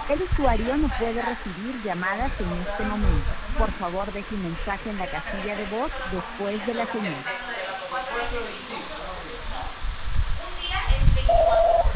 El usuario no puede recibir llamadas en este momento. Por favor, deje un mensaje en la casilla de voz después de la señal. Un día es 24